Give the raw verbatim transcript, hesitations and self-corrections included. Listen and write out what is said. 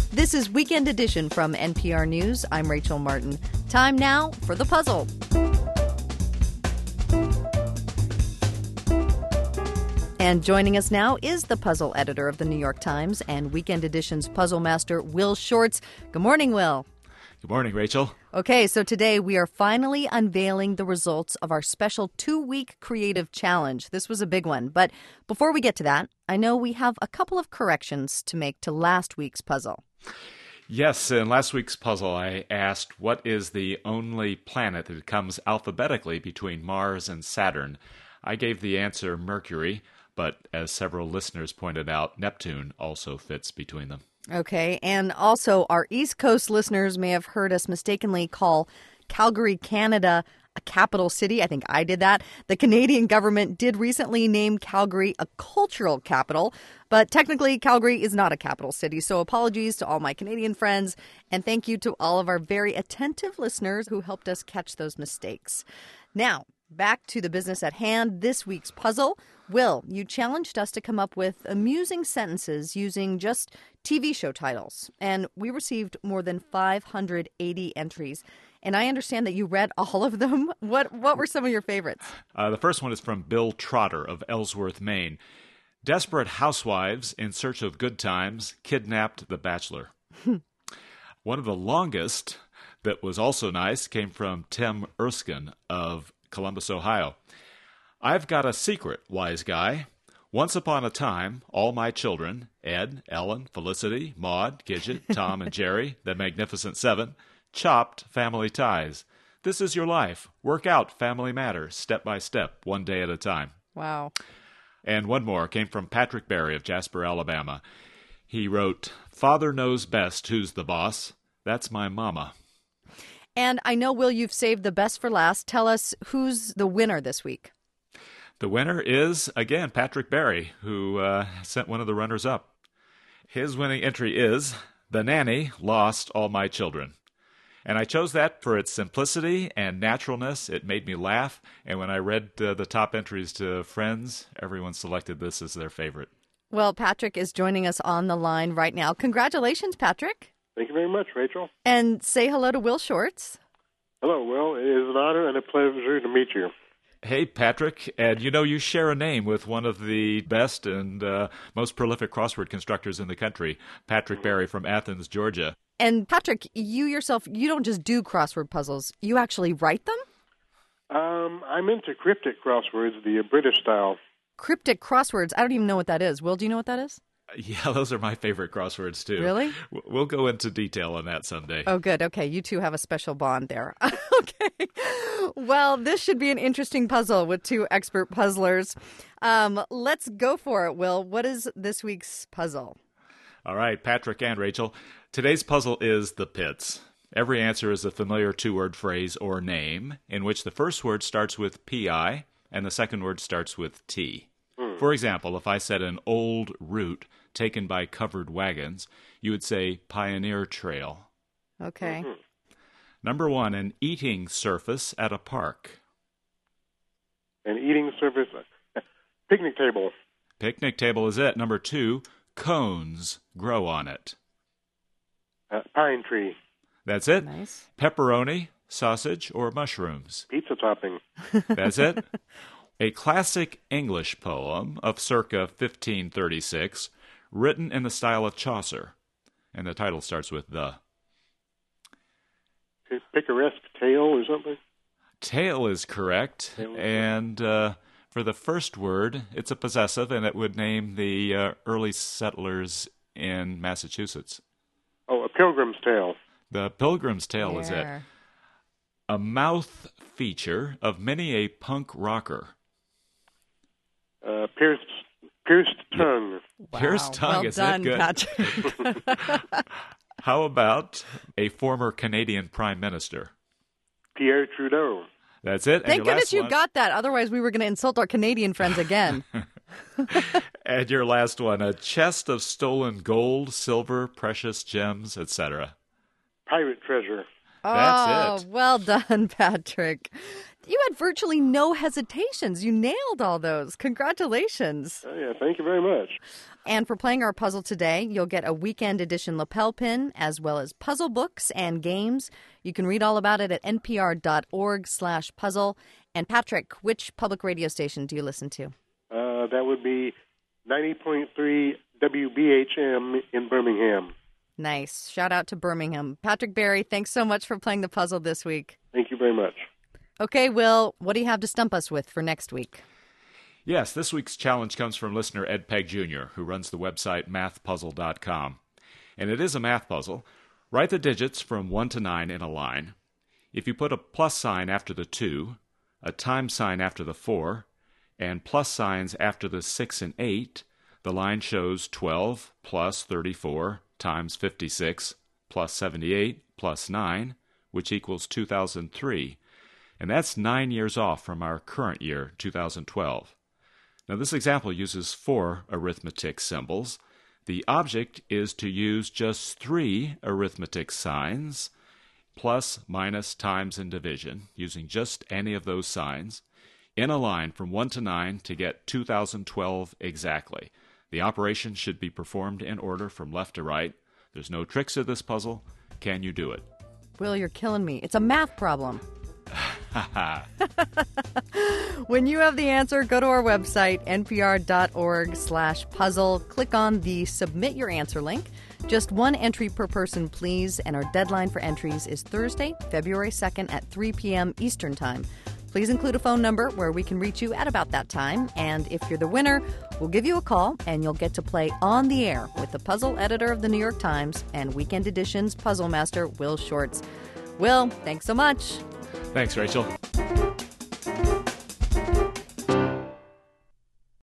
This is Weekend Edition from N P R News. I'm Rachel Martin. Time now for the puzzle. And joining us now is the puzzle editor of the New York Times and Weekend Edition's puzzle master, Will Shortz. Good morning, Will. Good morning, Rachel. Okay, so today we are finally unveiling the results of our special two-week creative challenge. This was a big one. But before we get to that, I know we have a couple of corrections to make to last week's puzzle. Yes, in last week's puzzle, I asked what is the only planet that comes alphabetically between Mars and Saturn. I gave the answer Mercury, but as several listeners pointed out, Neptune also fits between them. Okay, and also our East Coast listeners may have heard us mistakenly call Calgary, Canada, a capital city. I think I did that. The Canadian government did recently name Calgary a cultural capital, but technically Calgary is not a capital city. So apologies to all my Canadian friends, and thank you to all of our very attentive listeners who helped us catch those mistakes. Now, back to the business at hand, this week's puzzle. Will, you challenged us to come up with amusing sentences using just T V show titles, and we received more than five hundred eighty entries. And I understand that you read all of them. What what were some of your favorites? Uh, the first one is from Bill Trotter of Ellsworth, Maine. Desperate housewives in search of good times kidnapped the bachelor. One of the longest that was also nice came from Tim Erskine of Columbus, Ohio. I've got a secret, wise guy. Once upon a time, all my children, Ed, Ellen, Felicity, Maud, Gidget, Tom, and Jerry, the Magnificent Seven, chopped family ties. This is your life. Work out family matters, step by step, one day at a time. Wow. And one more came from Patrick Berry of Jasper, Alabama. He wrote, Father knows best who's the boss. That's my mama. And I know, Will, you've saved the best for last. Tell us who's the winner this week. The winner is, again, Patrick Berry, who uh, sent one of the runners-up. His winning entry is, The Nanny Lost All My Children. And I chose that for its simplicity and naturalness. It made me laugh. And when I read uh, the top entries to friends, everyone selected this as their favorite. Well, Patrick is joining us on the line right now. Congratulations, Patrick. Thank you very much, Rachel. And say hello to Will Shortz. Hello, Will. It is an honor and a pleasure to meet you. Hey, Patrick, and you know you share a name with one of the best and uh, most prolific crossword constructors in the country, Patrick Berry from Athens, Georgia. And Patrick, you yourself, you don't just do crossword puzzles, you actually write them? Um, I'm into cryptic crosswords, the British style. Cryptic crosswords? I don't even know what that is. Will, do you know what that is? Yeah, those are my favorite crosswords, too. Really? We'll go into detail on that someday. Oh, good. Okay, you two have a special bond there. Okay. Well, this should be an interesting puzzle with two expert puzzlers. Um, let's go for it, Will. What is this week's puzzle? All right, Patrick and Rachel. Today's puzzle is the pits. Every answer is a familiar two-word phrase or name in which the first word starts with P I and the second word starts with T. For example, if I said an old route taken by covered wagons, you would say Pioneer Trail. Okay. Mm-hmm. Number one, an eating surface at a park. An eating surface, picnic table. Picnic table is it. Number two, cones grow on it. Uh, pine tree. That's it. Nice. Pepperoni, sausage, or mushrooms. Pizza topping. That's it. A classic English poem of circa fifteen thirty-six, written in the style of Chaucer. And the title starts with the. Picaresque tale or something? Tale is correct. Tale is and uh, for the first word, it's a possessive, and it would name the uh, early settlers in Massachusetts. Oh, a pilgrim's tale. The Pilgrim's Tale Yeah. is it. A mouth feature of many a punk rocker. Uh, pierced, pierced tongue. Wow. Pierced tongue, well is done, it? Good. Patrick. How about a former Canadian Prime Minister? Pierre Trudeau. That's it. Thank and your goodness last you one, got that. Otherwise, we were going to insult our Canadian friends again. And your last one, a chest of stolen gold, silver, precious gems, et cetera. Pirate treasure. That's oh, it. well done, Patrick. You had virtually no hesitations. You nailed all those. Congratulations. Oh, yeah, thank you very much. And for playing our puzzle today, you'll get a weekend edition lapel pin, as well as puzzle books and games. You can read all about it at npr.org slash puzzle. And Patrick, which public radio station do you listen to? Uh, that would be ninety point three W B H M in Birmingham. Nice. Shout out to Birmingham. Patrick Barry, thanks so much for playing the puzzle this week. Thank you very much. Okay, Will, what do you have to stump us with for next week? Yes, this week's challenge comes from listener Ed Peg Junior, who runs the website math puzzle dot com. And it is a math puzzle. Write the digits from one to nine in a line. If you put a plus sign after the two, a times sign after the four, and plus signs after the six and eight, the line shows twelve plus thirty-four times fifty-six plus seventy-eight plus nine, which equals two thousand three. And that's nine years off from our current year, two thousand twelve. Now, this example uses four arithmetic symbols. The object is to use just three arithmetic signs, plus, minus, times, and division, using just any of those signs, in a line from one to nine to get two thousand twelve exactly. The operation should be performed in order from left to right. There's no tricks to this puzzle. Can you do it? Will, you're killing me. It's a math problem. When you have the answer, go to our website, npr.org slash puzzle. Click on the Submit Your Answer link. Just one entry per person, please. And our deadline for entries is Thursday, February second at three p.m. Eastern Time. Please include a phone number where we can reach you at about that time. And if you're the winner, we'll give you a call and you'll get to play on the air with the puzzle editor of the New York Times and Weekend Edition's puzzle master, Will Shortz. Will, thanks so much. Thanks, Rachel.